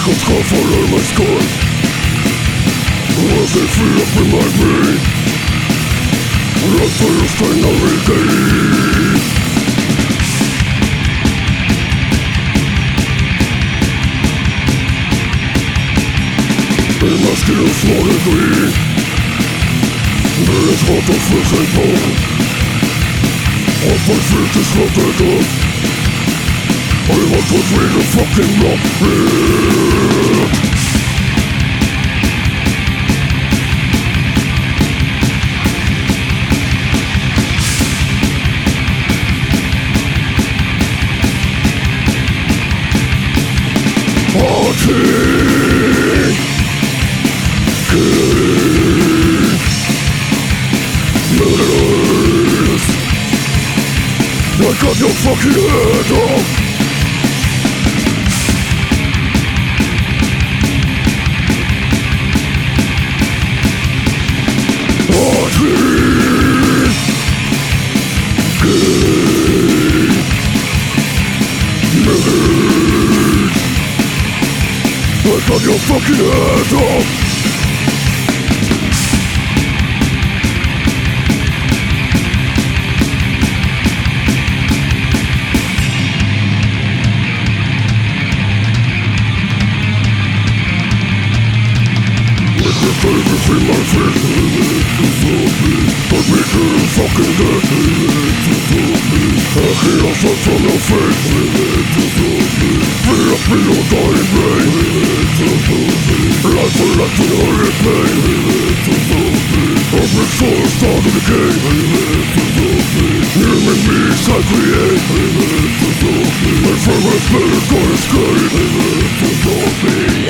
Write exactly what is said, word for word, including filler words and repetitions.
could cover in my sky. As they feel up in my brain, I feel strain every day. In my skin is slowly green. There is hot of flesh and bone. All my feet is floated up. I want to drink a fucking rock. King, King, murderers. I got your fucking head off. I got your fucking head off. With the babies in my face, but me too fucking dead. I hear a shot from your face. Free up in your dying brain. Life will let you know your pain. Every soul started again. You and me shall create. My favorite spirit gonna escape.